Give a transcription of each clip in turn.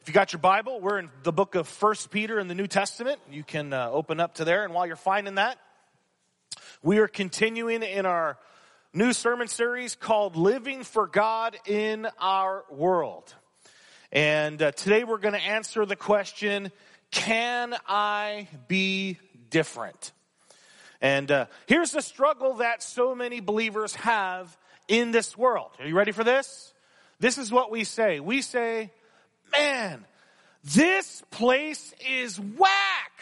If you got your Bible, we're in the book of 1 Peter in the New Testament. You can open up to there. And while you're finding that, we are continuing in our new sermon series called Living for God in Our World. And today we're going to answer the question, can I be different? And here's the struggle that so many believers have in this world. Are you ready for this? This is what we say. We say, man, this place is whack.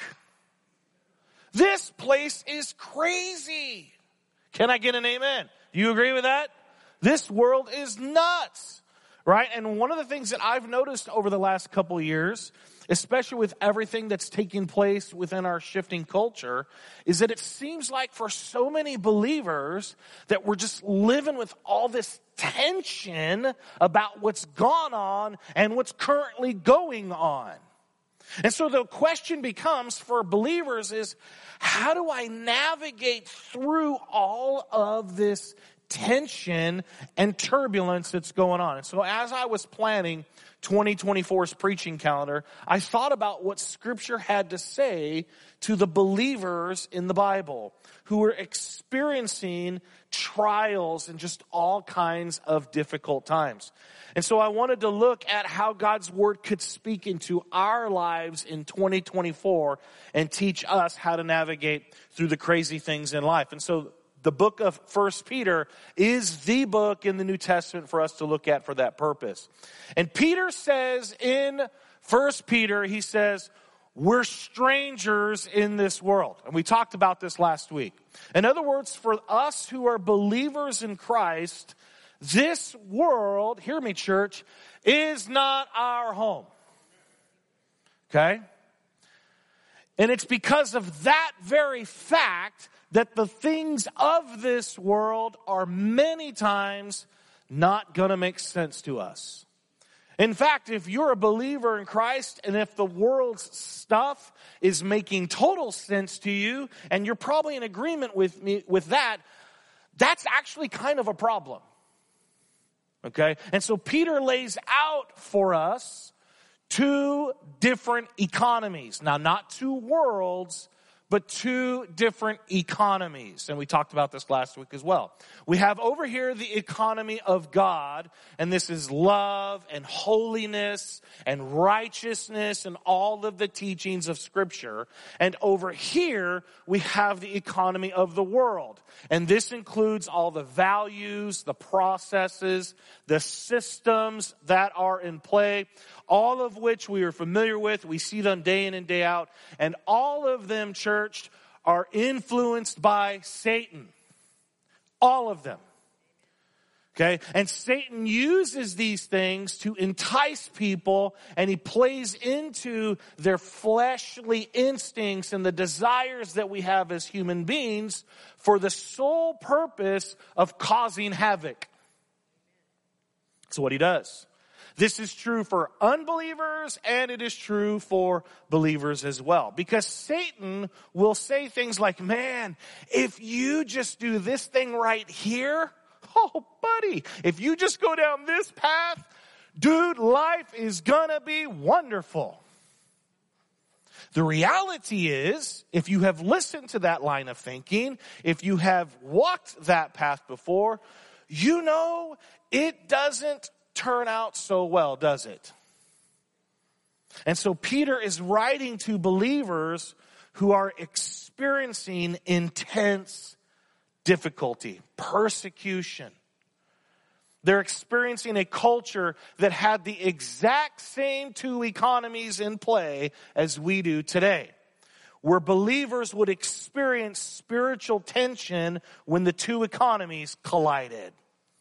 This place is crazy. Can I get an amen? Do you agree with that? This world is nuts, right? And one of the things that I've noticed over the last couple of years, especially with everything that's taking place within our shifting culture, is that it seems like for so many believers that we're just living with all this tension about what's gone on and what's currently going on. And so the question becomes for believers is, how do I navigate through all of this tension and turbulence that's going on? And so as I was planning 2024's preaching calendar, I thought about what Scripture had to say to the believers in the Bible who were experiencing trials and just all kinds of difficult times. And so I wanted to look at how God's Word could speak into our lives in 2024 and teach us how to navigate through the crazy things in life. And so the book of 1 Peter is the book in the New Testament for us to look at for that purpose. And Peter says in 1 Peter, he says, we're strangers in this world. And we talked about this last week. In other words, for us who are believers in Christ, this world, hear me church, is not our home. Okay? And it's because of that very fact that the things of this world are many times not going to make sense to us. In fact, if you're a believer in Christ and if the world's stuff is making total sense to you and you're probably in agreement with me with that, that's actually kind of a problem. Okay? And so Peter lays out for us two different economies. Now, not two worlds, but two different economies. And we talked about this last week as well. We have over here the economy of God, and this is love and holiness and righteousness and all of the teachings of Scripture. And over here, we have the economy of the world. And this includes all the values, the processes, the systems that are in play, all of which we are familiar with. We see them day in and day out. And all of them, church, are influenced by Satan. All of them. Okay? And Satan uses these things to entice people, and he plays into their fleshly instincts and the desires that we have as human beings for the sole purpose of causing havoc. That's what he does. This is true for unbelievers, and it is true for believers as well. Because Satan will say things like, man, if you just do this thing right here, oh, buddy, if you just go down this path, dude, life is gonna be wonderful. The reality is, if you have listened to that line of thinking, if you have walked that path before, you know it doesn't turn out so well, does it? And so Peter is writing to believers who are experiencing intense difficulty, persecution. They're experiencing a culture that had the exact same two economies in play as we do today, where believers would experience spiritual tension when the two economies collided.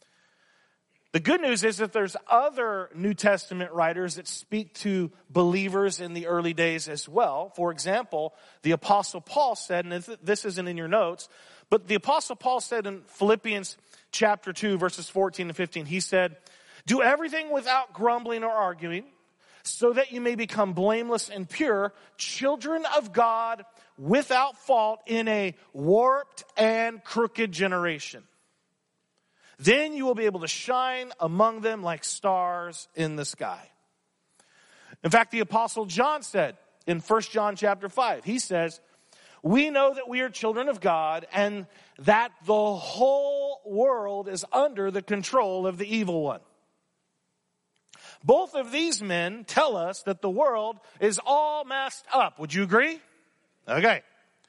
The good news is that there's other New Testament writers that speak to believers in the early days as well. For example, the Apostle Paul said, and this isn't in your notes, but the Apostle Paul said in Philippians chapter 2, verses 14 and 15, he said, do everything without grumbling or arguing, so that you may become blameless and pure, children of God without fault in a warped and crooked generation. Then you will be able to shine among them like stars in the sky. In fact, the Apostle John said in 1 John chapter 5, he says, we know that we are children of God and that the whole world is under the control of the evil one. Both of these men tell us that the world is all messed up. Would you agree? Okay.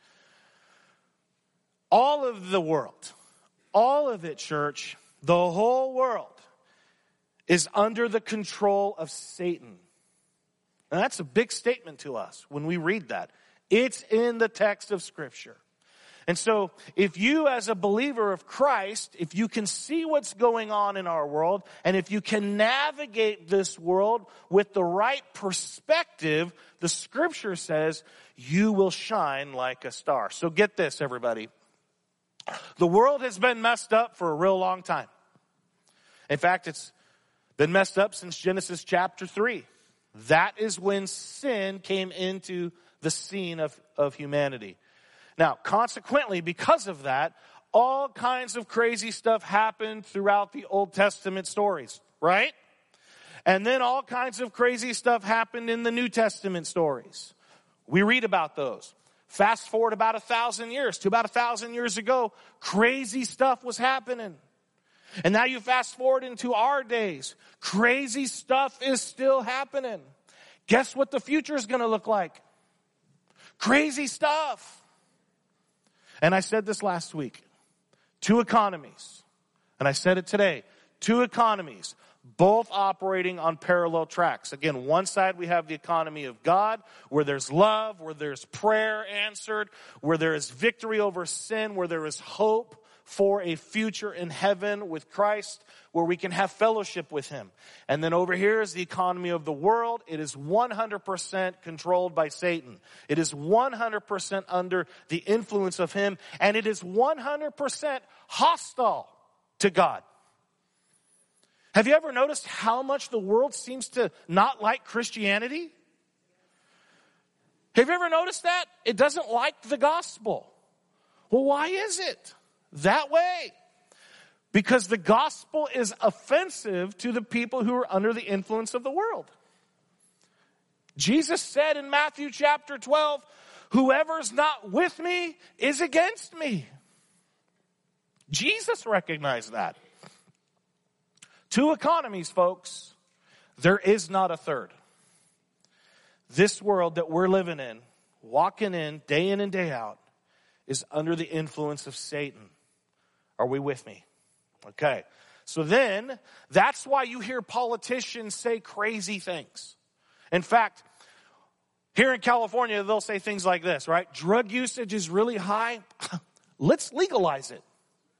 All of the world, all of it, church, the whole world is under the control of Satan. And that's a big statement to us when we read that. It's in the text of Scripture. And so if you as a believer of Christ, if you can see what's going on in our world, and if you can navigate this world with the right perspective, the Scripture says you will shine like a star. So get this, everybody. The world has been messed up for a real long time. In fact, it's been messed up since Genesis chapter 3. That is when sin came into the scene of humanity. Now, consequently, because of that, all kinds of crazy stuff happened throughout the Old Testament stories, right? And then all kinds of crazy stuff happened in the New Testament stories. We read about those. Fast forward about 1,000 years. To about 1,000 years ago, crazy stuff was happening. And now you fast forward into our days. Crazy stuff is still happening. Guess what the future is going to look like? Crazy stuff. And I said this last week. 2 economies. And I said it today. 2 economies, both operating on parallel tracks. Again, one side we have the economy of God, where there's love, where there's prayer answered, where there is victory over sin, where there is hope for a future in heaven with Christ, where we can have fellowship with Him. And then over here is the economy of the world. It is 100% controlled by Satan. It is 100% under the influence of him, and it is 100% hostile to God. Have you ever noticed how much the world seems to not like Christianity? Have you ever noticed that? It doesn't like the gospel. Well, why is it that way? Because the gospel is offensive to the people who are under the influence of the world. Jesus said in Matthew chapter 12, whoever's not with me is against me. Jesus recognized that. 2 economies, folks. There is not a third. This world that we're living in, walking in and day out, is under the influence of Satan. Are we with me? Okay. So then, that's why you hear politicians say crazy things. In fact, here in California, they'll say things like this, right? Drug usage is really high. Let's legalize it.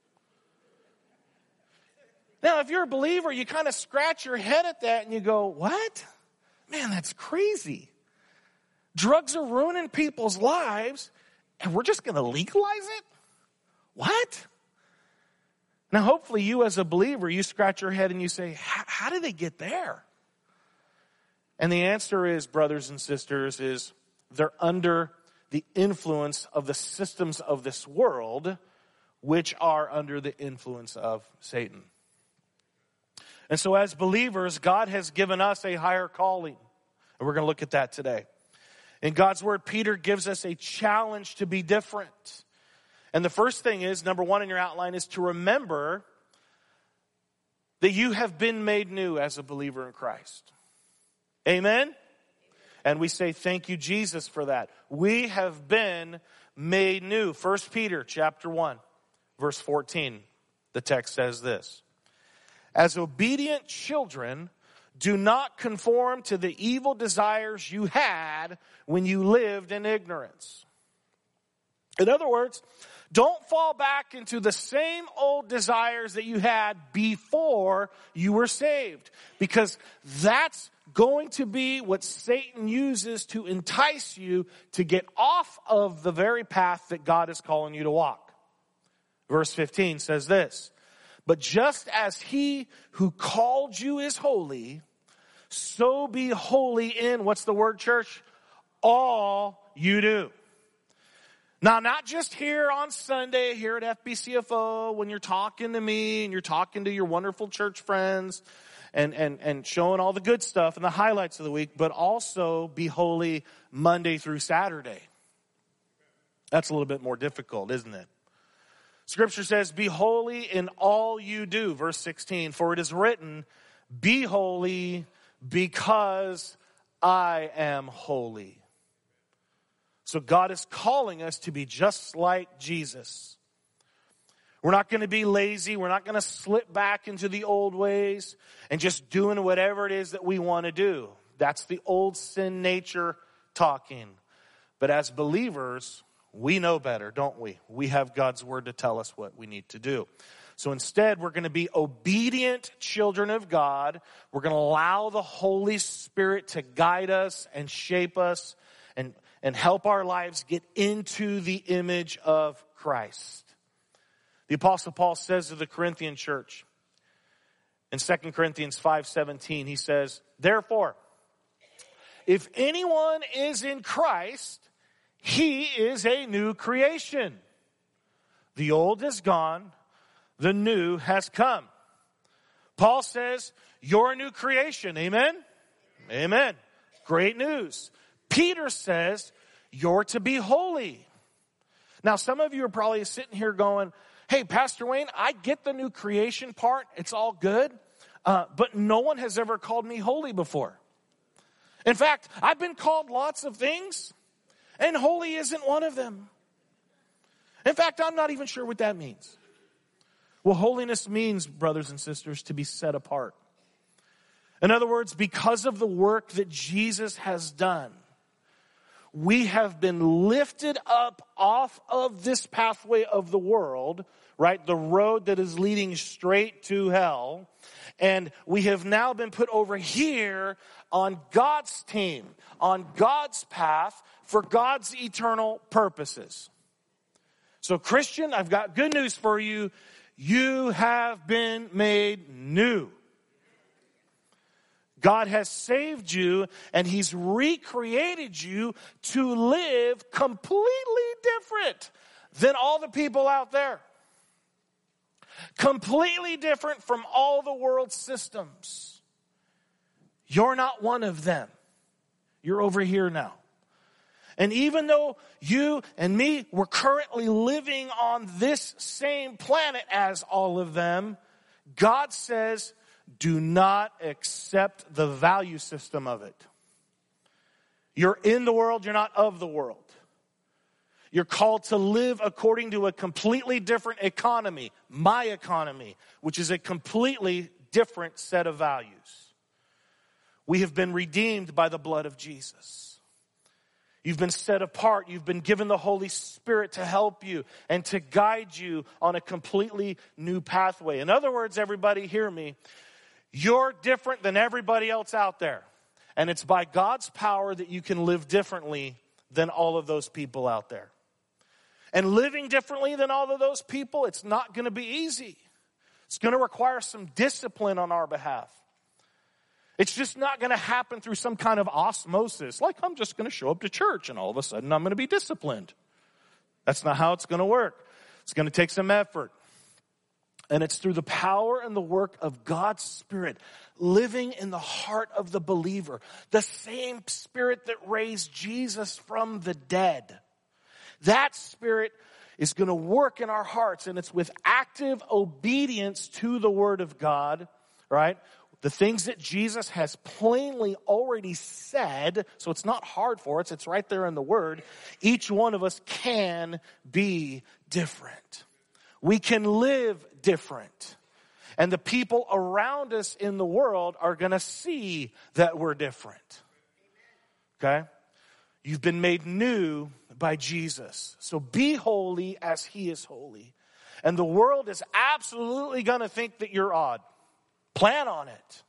Now, if you're a believer, you kind of scratch your head at that and you go, what? Man, that's crazy. Drugs are ruining people's lives and we're just going to legalize it? What? Now, hopefully you as a believer, you scratch your head and you say, how did they get there? And the answer is, brothers and sisters, is they're under the influence of the systems of this world, which are under the influence of Satan. And so as believers, God has given us a higher calling. And we're going to look at that today. In God's word, Peter gives us a challenge to be different. And the first thing is, number 1 in your outline, is to remember that you have been made new as a believer in Christ. Amen? And we say thank you, Jesus, for that. We have been made new. 1 Peter chapter 1, verse 14. The text says this. As obedient children, do not conform to the evil desires you had when you lived in ignorance. In other words, don't fall back into the same old desires that you had before you were saved. Because that's going to be what Satan uses to entice you to get off of the very path that God is calling you to walk. Verse 15 says this. But just as he who called you is holy, so be holy in, what's the word, church? All you do. Now, not just here on Sunday, here at FBCFO, when you're talking to me and you're talking to your wonderful church friends and showing all the good stuff and the highlights of the week, but also be holy Monday through Saturday. That's a little bit more difficult, isn't it? Scripture says, be holy in all you do. Verse 16, for it is written, be holy because I am holy. So God is calling us to be just like Jesus. We're not going to be lazy. We're not going to slip back into the old ways and just doing whatever it is that we want to do. That's the old sin nature talking. But as believers, we know better, don't we? We have God's word to tell us what we need to do. So instead, we're going to be obedient children of God. We're going to allow the Holy Spirit to guide us and shape us and help our lives get into the image of Christ. The Apostle Paul says to the Corinthian church in 2 Corinthians 5:17, he says, therefore, if anyone is in Christ, he is a new creation. The old is gone, the new has come. Paul says, you're a new creation. Amen? Amen. Great news. Peter says, you're to be holy. Now, some of you are probably sitting here going, hey, Pastor Wayne, I get the new creation part. It's all good. But no one has ever called me holy before. In fact, I've been called lots of things, and holy isn't one of them. In fact, I'm not even sure what that means. Well, holiness means, brothers and sisters, to be set apart. In other words, because of the work that Jesus has done, we have been lifted up off of this pathway of the world, right? The road that is leading straight to hell. And we have now been put over here on God's team, on God's path for God's eternal purposes. So Christian, I've got good news for you. You have been made new. God has saved you, and he's recreated you to live completely different than all the people out there. Completely different from all the world's systems. You're not one of them. You're over here now. And even though you and me, we're currently living on this same planet as all of them, God says, do not accept the value system of it. You're in the world, you're not of the world. You're called to live according to a completely different economy, my economy, which is a completely different set of values. We have been redeemed by the blood of Jesus. You've been set apart. You've been given the Holy Spirit to help you and to guide you on a completely new pathway. In other words, everybody hear me. You're different than everybody else out there. And it's by God's power that you can live differently than all of those people out there. And living differently than all of those people, it's not going to be easy. It's going to require some discipline on our behalf. It's just not going to happen through some kind of osmosis, like I'm just going to show up to church and all of a sudden I'm going to be disciplined. That's not how it's going to work. It's going to take some effort. And it's through the power and the work of God's Spirit living in the heart of the believer. The same Spirit that raised Jesus from the dead. That Spirit is going to work in our hearts, and it's with active obedience to the Word of God, right? The things that Jesus has plainly already said, so it's not hard for us, it's right there in the Word. Each one of us can be different. We can live different. And the people around us in the world are going to see that we're different. Okay? You've been made new by Jesus. So be holy as he is holy. And the world is absolutely going to think that you're odd. Plan on it.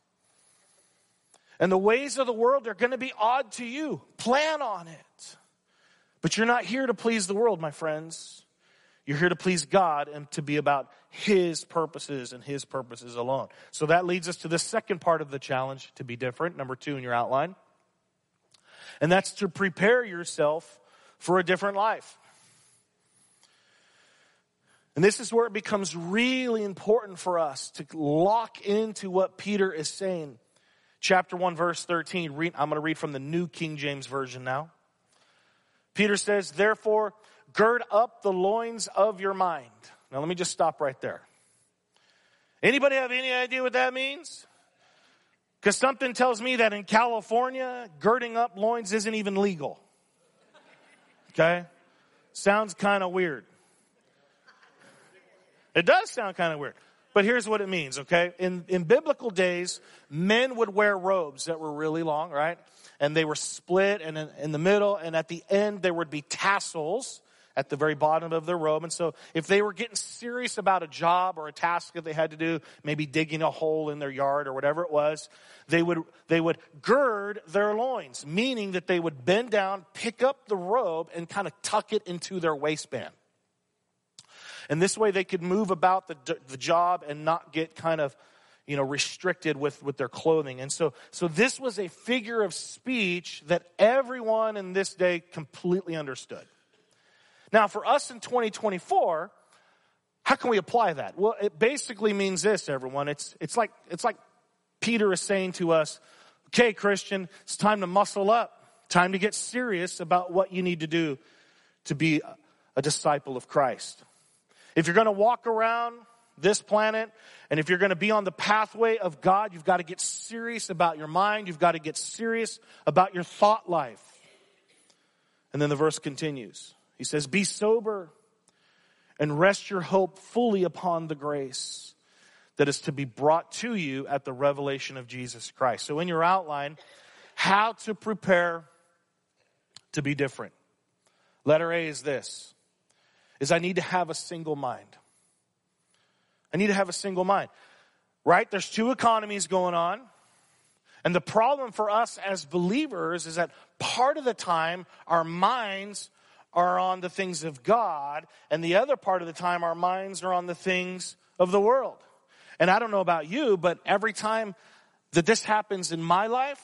And the ways of the world are going to be odd to you. Plan on it. But you're not here to please the world, my friends. You're here to please God and to be about his purposes and his purposes alone. So that leads us to the second part of the challenge, to be different. Number 2 in your outline. And that's to prepare yourself for a different life. And this is where it becomes really important for us to lock into what Peter is saying. Chapter 1, verse 13. I'm going to read from the New King James Version now. Peter says, therefore, gird up the loins of your mind. Now let me just stop right there. Anybody have any idea what that means? Because something tells me that in California, girding up loins isn't even legal. Okay? Sounds kind of weird. It does sound kind of weird. But here's what it means, okay? In biblical days, men would wear robes that were really long, right? And they were split and in the middle, and at the end there would be tassels at the very bottom of their robe. And so if they were getting serious about a job or a task that they had to do, maybe digging a hole in their yard or whatever it was, they would gird their loins, meaning that they would bend down, pick up the robe, and kind of tuck it into their waistband. And this way they could move about the job and not get kind of, restricted with their clothing. And so this was a figure of speech that everyone in this day completely understood. Now, for us in 2024, how can we apply that? Well, it basically means this, everyone. It's like Peter is saying to us, okay, Christian, it's time to muscle up. Time to get serious about what you need to do to be a disciple of Christ. If you're going to walk around this planet, and if you're going to be on the pathway of God, you've got to get serious about your mind. You've got to get serious about your thought life. And then the verse continues. He says, be sober and rest your hope fully upon the grace that is to be brought to you at the revelation of Jesus Christ. So in your outline, how to prepare to be different. Letter A is this, is I need to have a single mind. I need to have a single mind, right? There's two economies going on. And the problem for us as believers is that part of the time our minds are on the things of God, and the other part of the time our minds are on the things of the world. And I don't know about you, but every time that this happens in my life,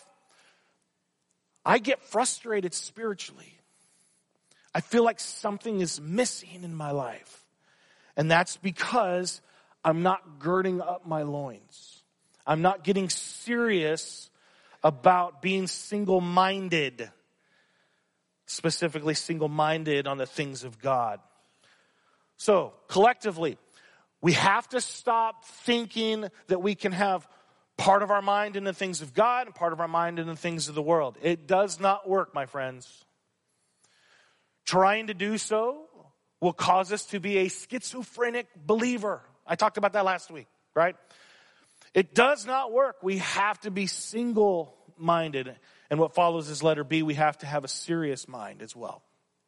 I get frustrated spiritually. I feel like something is missing in my life. And that's because I'm not girding up my loins. I'm not getting serious about being single-minded. Specifically single-minded on the things of God. So, collectively, we have to stop thinking that we can have part of our mind in the things of God and part of our mind in the things of the world. It does not work, my friends. Trying to do so will cause us to be a schizophrenic believer. I talked about that last week, right? It does not work. We have to be single-minded. And what follows is letter B, we have to have a serious mind as well.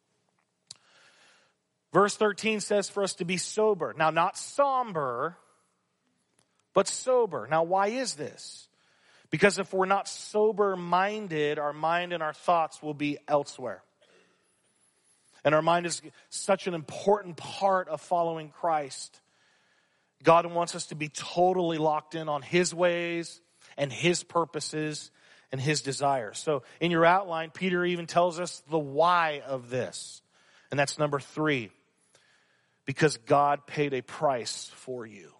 Verse 13 says for us to be sober. Now, not somber, but sober. Now, why is this? Because if we're not sober-minded, our mind and our thoughts will be elsewhere. And our mind is such an important part of following Christ. God wants us to be totally locked in on His ways and His purposes and His desires. So in your outline, Peter even tells us the why of this. And that's number 3. Because God paid a price for you.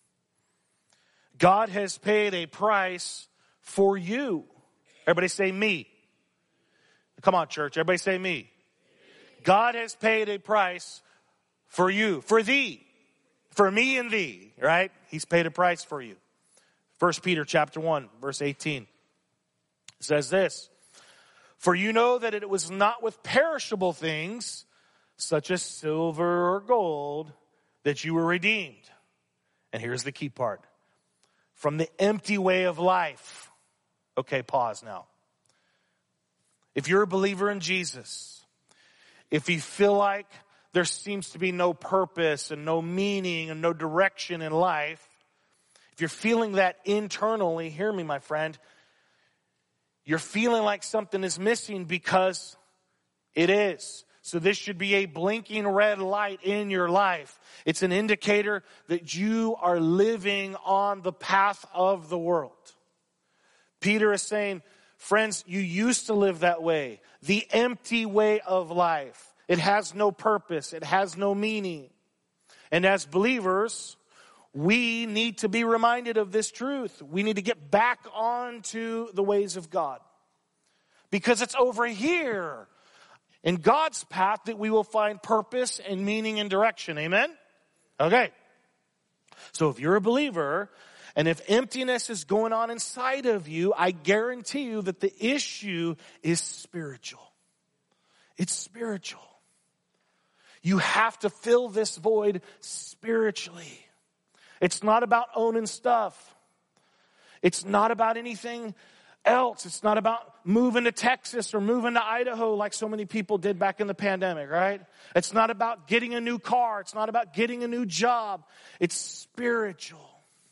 God has paid a price for you. Everybody say me. Come on, church. Everybody say me. God has paid a price for you, for thee, for me and thee, right? He's paid a price for you. 1 Peter chapter 1, verse 18 says this, for you know that it was not with perishable things, such as silver or gold, that you were redeemed. And here's the key part. From the empty way of life. Okay, pause now. If you're a believer in Jesus, if you feel like there seems to be no purpose and no meaning and no direction in life, if you're feeling that internally, hear me, my friend, you're feeling like something is missing because it is. So this should be a blinking red light in your life. It's an indicator that you are living on the path of the world. Peter is saying, friends, you used to live that way. The empty way of life. It has no purpose. It has no meaning. And as believers, we need to be reminded of this truth. We need to get back onto the ways of God. Because it's over here in God's path that we will find purpose and meaning and direction. Amen? Okay. So if you're a believer, and if emptiness is going on inside of you, I guarantee you that the issue is spiritual. It's spiritual. You have to fill this void spiritually. It's not about owning stuff. It's not about anything else. It's not about moving to Texas or moving to Idaho like so many people did back in the pandemic, right? It's not about getting a new car. It's not about getting a new job. It's spiritual.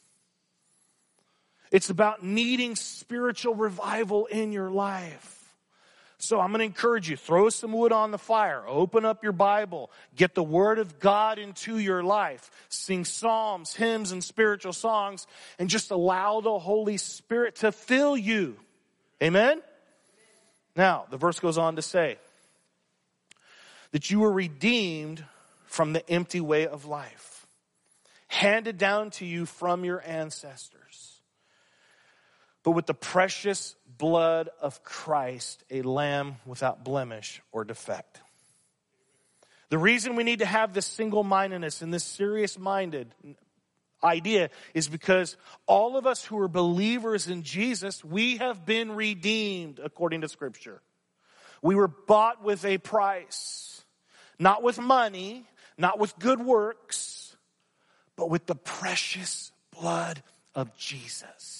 It's about needing spiritual revival in your life. So I'm going to encourage you, throw some wood on the fire, open up your Bible, get the Word of God into your life, sing psalms, hymns, and spiritual songs, and just allow the Holy Spirit to fill you. Amen? Now, the verse goes on to say that you were redeemed from the empty way of life, handed down to you from your ancestors, but with the precious blood of Christ, a lamb without blemish or defect. The reason we need to have this single-mindedness and this serious-minded idea is because all of us who are believers in Jesus, we have been redeemed according to Scripture. We were bought with a price, not with money, not with good works, but with the precious blood of Jesus.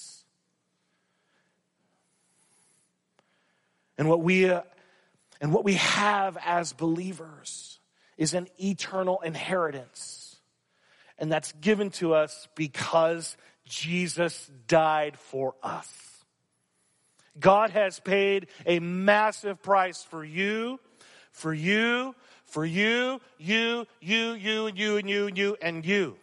And what we have as believers is an eternal inheritance. And that's given to us because Jesus died for us. God has paid a massive price for you, and you.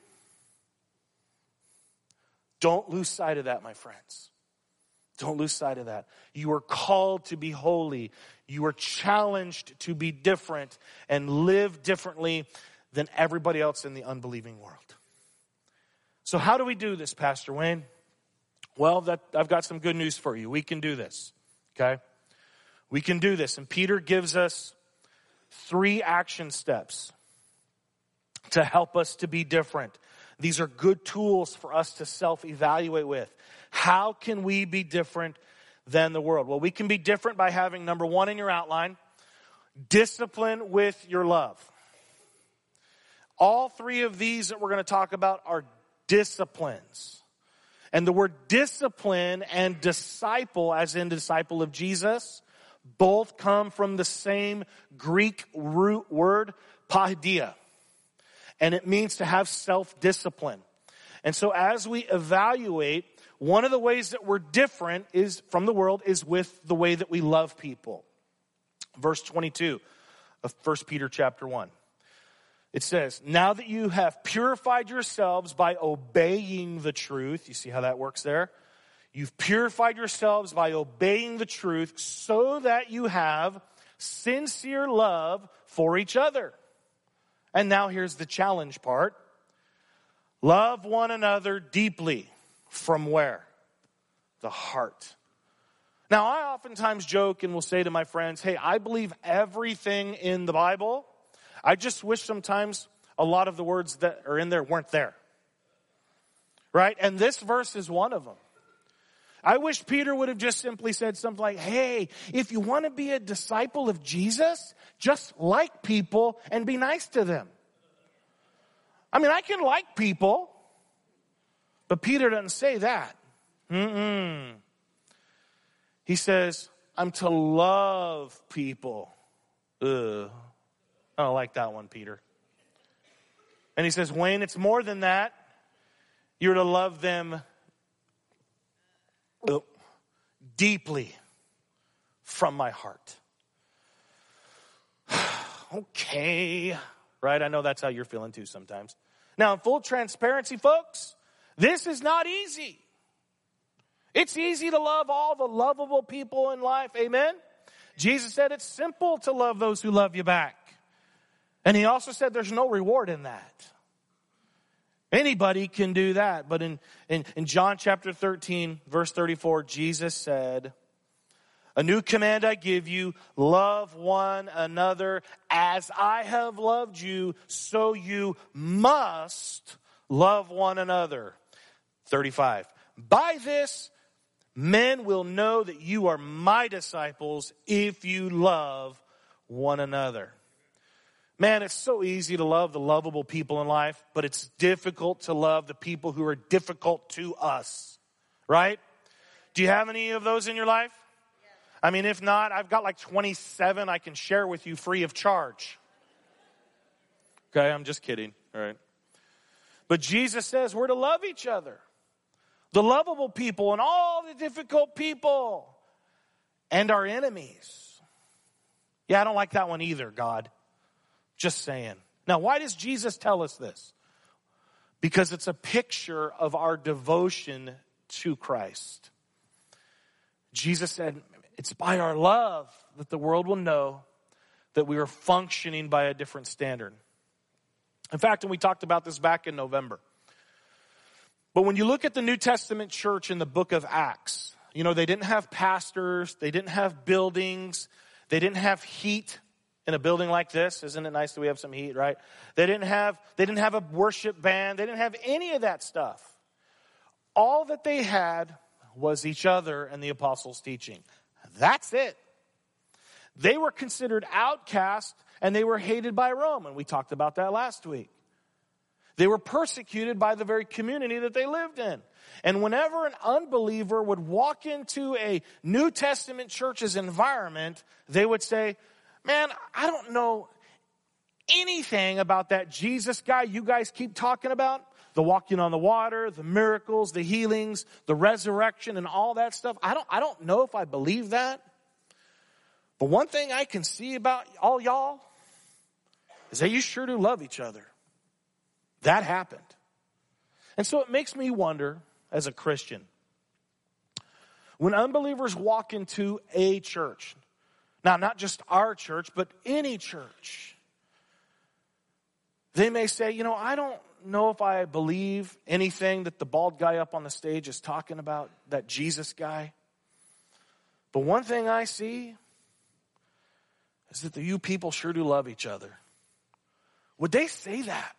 Don't lose sight of that, my friends. Don't lose sight of that. You are called to be holy. You are challenged to be different and live differently than everybody else in the unbelieving world. So how do we do this, Pastor Wayne? Well, I've got some good news for you. We can do this, okay? We can do this. And Peter gives us 3 action steps to help us to be different. These are good tools for us to self-evaluate with. How can we be different than the world? Well, we can be different by having, number 1 in your outline, discipline with your love. All 3 of these that we're going to talk about are disciplines. And the word discipline and disciple, as in disciple of Jesus, both come from the same Greek root word, paideia. And it means to have self-discipline. And so as we evaluate, one of the ways that we're different is from the world is with the way that we love people. Verse 22 of 1 Peter chapter 1. It says, now that you have purified yourselves by obeying the truth. You see how that works there? You've purified yourselves by obeying the truth so that you have sincere love for each other. And now here's the challenge part. Love one another deeply. From where? The heart. Now, I oftentimes joke and will say to my friends, hey, I believe everything in the Bible. I just wish sometimes a lot of the words that are in there weren't there. Right? And this verse is one of them. I wish Peter would have just simply said something like, hey, if you want to be a disciple of Jesus, just like people and be nice to them. I mean, I can like people. But Peter doesn't say that. He says, I'm to love people. I don't like that one, Peter. And he says, Wayne, it's more than that. You're to love them deeply from my heart. Okay. Right? I know that's how you're feeling too sometimes. Now, in full transparency, folks, this is not easy. It's easy to love all the lovable people in life. Amen? Jesus said it's simple to love those who love you back. And he also said there's no reward in that. Anybody can do that. But in John chapter 13, verse 34, Jesus said, "A new command I give you, love one another. As I have loved you, so you must love one another." 35, "By this, men will know that you are my disciples if you love one another." Man, it's so easy to love the lovable people in life, but it's difficult to love the people who are difficult to us, right? Do you have any of those in your life? I mean, if not, I've got like 27 I can share with you free of charge. Okay, I'm just kidding, all right? But Jesus says we're to love each other. The lovable people and all the difficult people and our enemies. Yeah, I don't like that one either, God. Just saying. Now, why does Jesus tell us this? Because it's a picture of our devotion to Christ. Jesus said, it's by our love that the world will know that we are functioning by a different standard. In fact, and we talked about this back in November. But when you look at the New Testament church in the book of Acts, you know, they didn't have pastors, they didn't have buildings, they didn't have heat in a building like this. Isn't it nice that we have some heat, right? They didn't have a worship band, they didn't have any of that stuff. All that they had was each other and the apostles' teaching. That's it. They were considered outcast and they were hated by Rome, and we talked about that last week. They were persecuted by the very community that they lived in. And whenever an unbeliever would walk into a New Testament church's environment, they would say, "Man, I don't know anything about that Jesus guy you guys keep talking about. The walking on the water, the miracles, the healings, the resurrection, and all that stuff. I don't know if I believe that. But one thing I can see about all y'all is that you sure do love each other." That happened. And so it makes me wonder, as a Christian, when unbelievers walk into a church, now not just our church, but any church, they may say, you know, I don't know if I believe anything that the bald guy up on the stage is talking about, that Jesus guy. But one thing I see is that you people sure do love each other. Would they say that?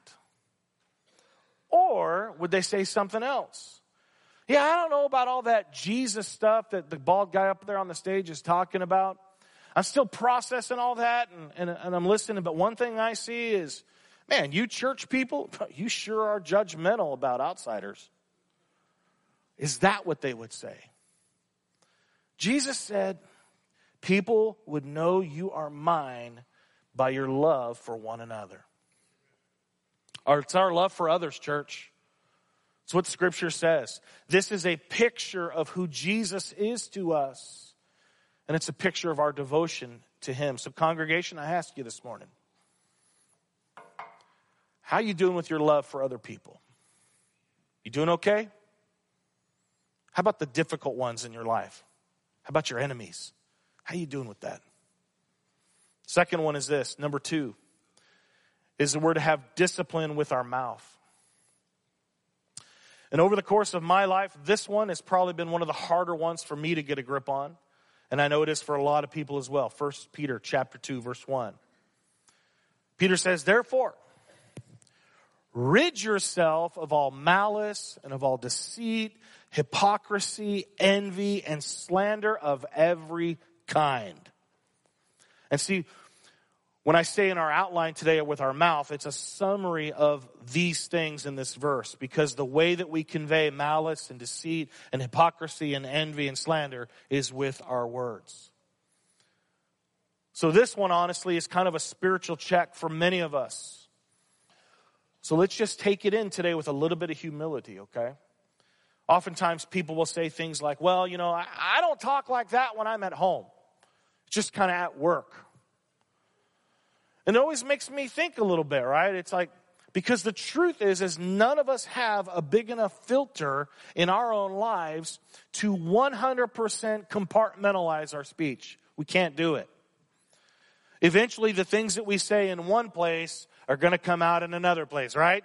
Or would they say something else? Yeah, I don't know about all that Jesus stuff that the bald guy up there on the stage is talking about. I'm still processing all that and I'm listening. But one thing I see is, man, you church people, you sure are judgmental about outsiders. Is that what they would say? Jesus said, people would know you are mine by your love for one another. It's our love for others, church. It's what Scripture says. This is a picture of who Jesus is to us. And it's a picture of our devotion to Him. So congregation, I ask you this morning, how you doing with your love for other people? You doing okay? How about the difficult ones in your life? How about your enemies? How you doing with that? Second one is this. Number 2 is that we're to have discipline with our mouth. And over the course of my life, this one has probably been one of the harder ones for me to get a grip on. And I know it is for a lot of people as well. 1 Peter chapter 2, verse 1. Peter says, therefore, rid yourself of all malice and of all deceit, hypocrisy, envy, and slander of every kind. And see, when I say in our outline today with our mouth, it's a summary of these things in this verse, because the way that we convey malice and deceit and hypocrisy and envy and slander is with our words. So this one, honestly, is kind of a spiritual check for many of us. So let's just take it in today with a little bit of humility, okay? Oftentimes people will say things like, well, you know, I don't talk like that when I'm at home. It's just kind of at work. And it always makes me think a little bit, right? It's like, because the truth is none of us have a big enough filter in our own lives to 100% compartmentalize our speech. We can't do it. Eventually, the things that we say in one place are going to come out in another place, right?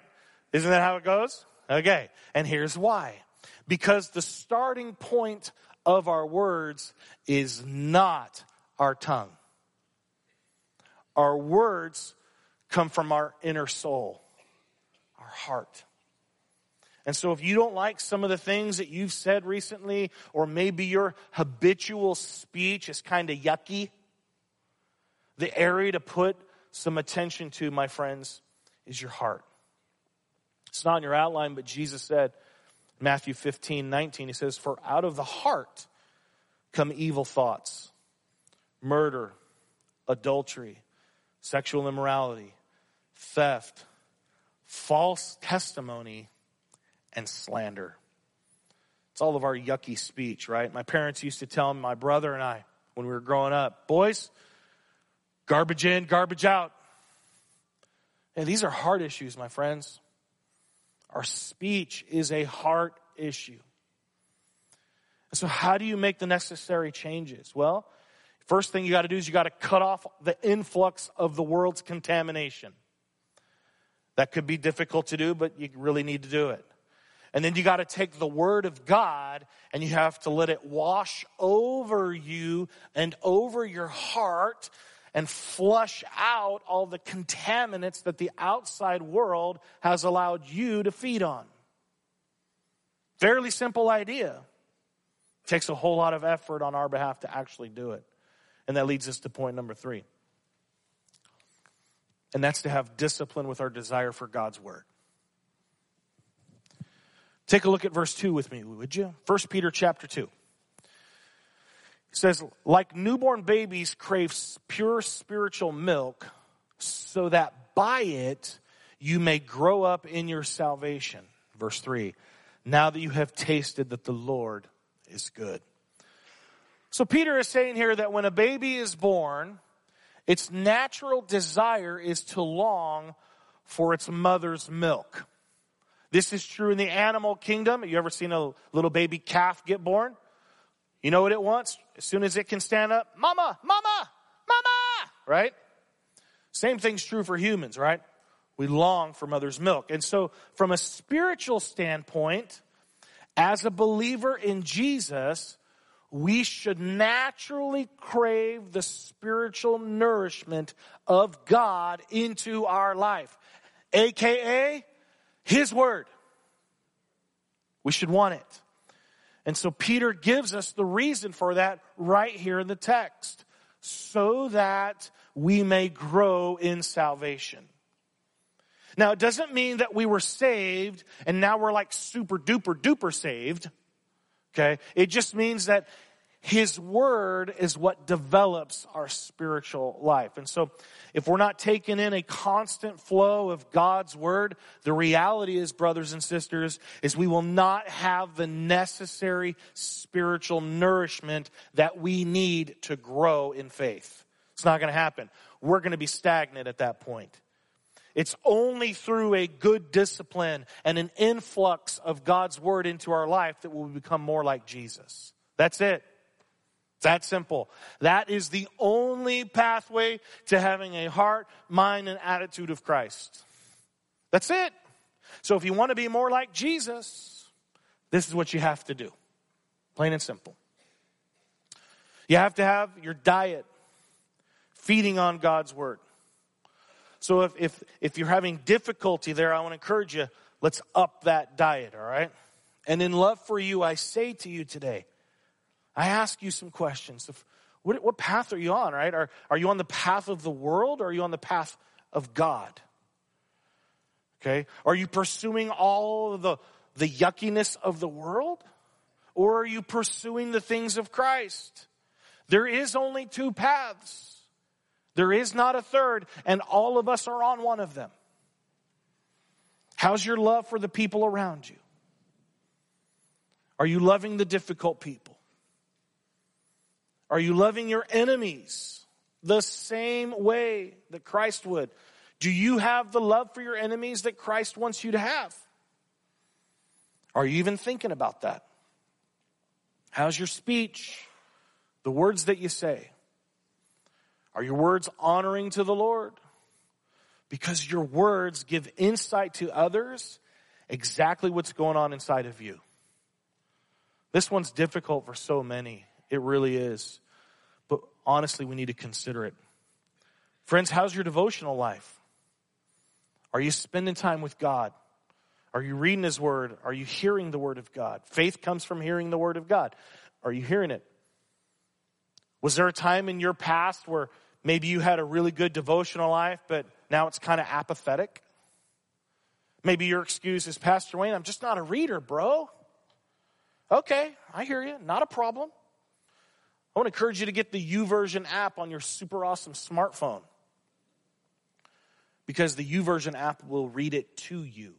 Isn't that how it goes? Okay. And here's why. Because the starting point of our words is not our tongue. Our words come from our inner soul, our heart. And so if you don't like some of the things that you've said recently, or maybe your habitual speech is kind of yucky, the area to put some attention to, my friends, is your heart. It's not in your outline, but Jesus said, Matthew 15:19, he says, "For out of the heart come evil thoughts, murder, adultery, sexual immorality, theft, false testimony, and slander." It's all of our yucky speech, right? My parents used to tell my brother and I when we were growing up, boys, garbage in, garbage out. And these are heart issues, my friends. Our speech is a heart issue. So how do you make the necessary changes? Well, first thing you got to do is you got to cut off the influx of the world's contamination. That could be difficult to do, but you really need to do it. And then you got to take the Word of God and you have to let it wash over you and over your heart and flush out all the contaminants that the outside world has allowed you to feed on. Fairly simple idea. It takes a whole lot of effort on our behalf to actually do it. And that leads us to point number 3. And that's to have discipline with our desire for God's Word. Take a look at verse 2 with me, would you? 1 Peter chapter 2. It says, "Like newborn babies crave pure spiritual milk, so that by it you may grow up in your salvation." Verse 3, "Now that you have tasted that the Lord is good." So Peter is saying here that when a baby is born, its natural desire is to long for its mother's milk. This is true in the animal kingdom. You ever seen a little baby calf get born? You know what it wants? As soon as it can stand up, mama, mama, mama, right? Same thing's true for humans, right? We long for mother's milk. And so from a spiritual standpoint, as a believer in Jesus, we should naturally crave the spiritual nourishment of God into our life, AKA His Word. We should want it. And so Peter gives us the reason for that right here in the text, so that we may grow in salvation. Now, it doesn't mean that we were saved and now we're like super duper duper saved. Okay? It just means that His Word is what develops our spiritual life. And so if we're not taking in a constant flow of God's Word, the reality is, brothers and sisters, is we will not have the necessary spiritual nourishment that we need to grow in faith. It's not going to happen. We're going to be stagnant at that point. It's only through a good discipline and an influx of God's Word into our life that we'll become more like Jesus. That's it. It's that simple. That is the only pathway to having a heart, mind, and attitude of Christ. That's it. So if you want to be more like Jesus, this is what you have to do. Plain and simple. You have to have your diet feeding on God's Word. So if you're having difficulty there, I want to encourage you, let's up that diet, all right? And in love for you, I say to you today, I ask you some questions. What path are you on, right? Are you on the path of the world, or are you on the path of God? Okay? Are you pursuing all of the yuckiness of the world, or are you pursuing the things of Christ? There is only 2 paths. There is not a third, and all of us are on one of them. How's your love for the people around you? Are you loving the difficult people? Are you loving your enemies the same way that Christ would? Do you have the love for your enemies that Christ wants you to have? Are you even thinking about that? How's your speech? The words that you say. Are your words honoring to the Lord? Because your words give insight to others exactly what's going on inside of you. This one's difficult for so many. It really is. But honestly, we need to consider it. Friends, how's your devotional life? Are you spending time with God? Are you reading His Word? Are you hearing the Word of God? Faith comes from hearing the Word of God. Are you hearing it? Was there a time in your past where maybe you had a really good devotional life, but now it's kind of apathetic? Maybe your excuse is, Pastor Wayne, I'm just not a reader, bro. Okay, I hear you. Not a problem. I want to encourage you to get the YouVersion app on your super awesome smartphone, because the YouVersion app will read it to you.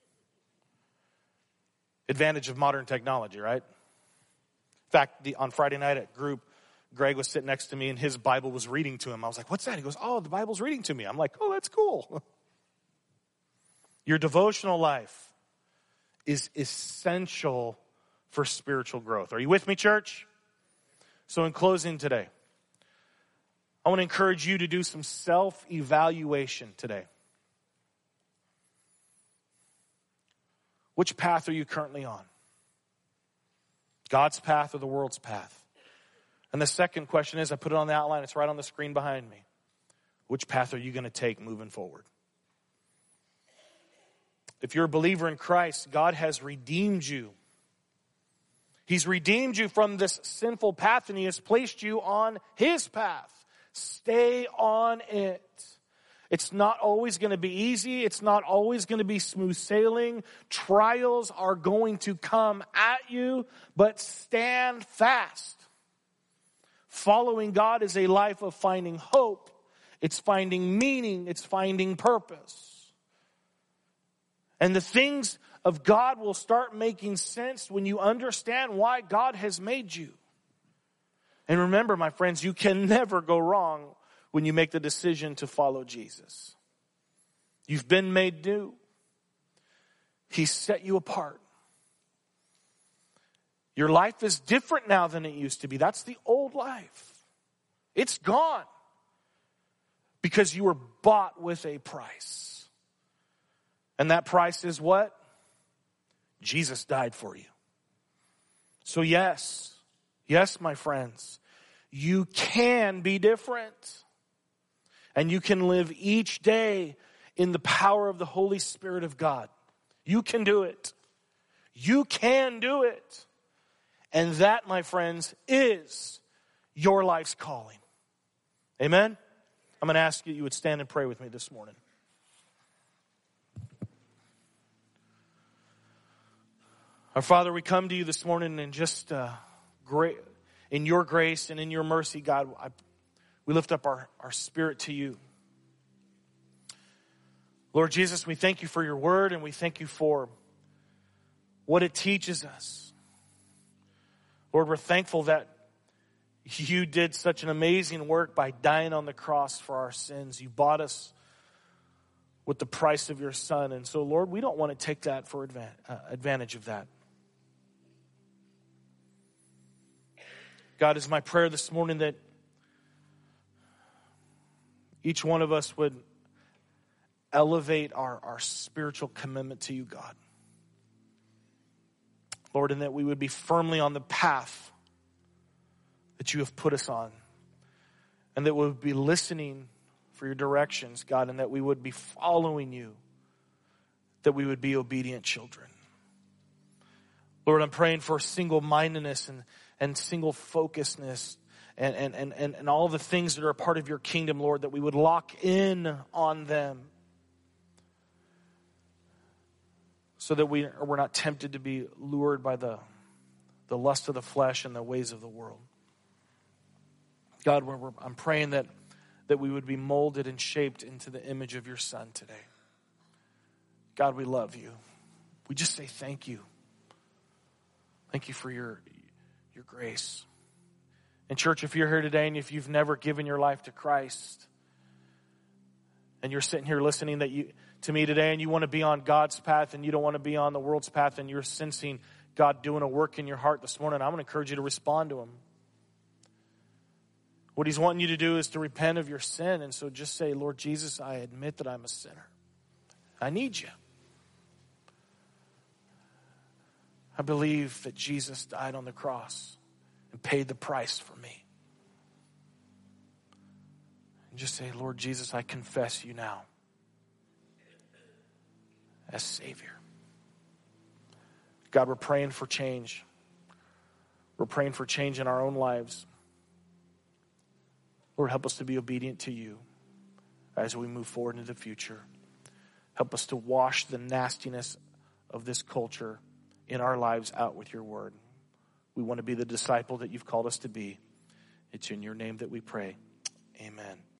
Advantage of modern technology, right? In fact, on Friday night at group, Greg was sitting next to me and his Bible was reading to him. I was like, what's that? He goes, oh, the Bible's reading to me. I'm like, oh, that's cool. Your devotional life is essential for spiritual growth. Are you with me, church? So in closing today, I want to encourage you to do some self-evaluation today. Which path are you currently on? God's path or the world's path? And the second question is, I put it on the outline, it's right on the screen behind me. Which path are you going to take moving forward? If you're a believer in Christ, God has redeemed you. He's redeemed you from this sinful path and He has placed you on His path. Stay on it. It's not always going to be easy. It's not always going to be smooth sailing. Trials are going to come at you, but stand fast. Following God is a life of finding hope. It's finding meaning. It's finding purpose. And the things of God will start making sense when you understand why God has made you. And remember, my friends, you can never go wrong when you make the decision to follow Jesus. You've been made new. He set you apart. Your life is different now than it used to be. That's the old life. It's gone. Because you were bought with a price. And that price is what? Jesus died for you. So yes, my friends, you can be different. And you can live each day in the power of the Holy Spirit of God. You can do it. You can do it. And that, my friends, is your life's calling. Amen? I'm going to ask you would stand and pray with me this morning. Our Father, we come to you this morning and just in your grace and in your mercy, God, we lift up our spirit to you. Lord Jesus, we thank you for your word and we thank you for what it teaches us. Lord, we're thankful that you did such an amazing work by dying on the cross for our sins. You bought us with the price of your Son. And so, Lord, we don't want to take that for advantage of that. God, is my prayer this morning that each one of us would elevate our spiritual commitment to you, God. Lord, and that we would be firmly on the path that you have put us on. And that we would be listening for your directions, God, and that we would be following you. That we would be obedient children. Lord, I'm praying for single-mindedness and single-focusedness and all the things that are a part of your kingdom, Lord, that we would lock in on them so that we're not tempted to be lured by the lust of the flesh and the ways of the world. God, I'm praying that we would be molded and shaped into the image of your Son today. God, we love you. We just say thank you. Thank you for your grace. And church, if you're here today and if you've never given your life to Christ and you're sitting here listening to me today and you want to be on God's path and you don't want to be on the world's path and you're sensing God doing a work in your heart this morning, I'm going to encourage you to respond to him. What he's wanting you to do is to repent of your sin. And so just say, Lord Jesus, I admit that I'm a sinner. I need you. I believe that Jesus died on the cross and paid the price for me. And just say, Lord Jesus, I confess you now as Savior. God, we're praying for change. We're praying for change in our own lives. Lord, help us to be obedient to you as we move forward into the future. Help us to wash the nastiness of this culture in our lives out with your word. We want to be the disciple that you've called us to be. It's in your name that we pray. Amen.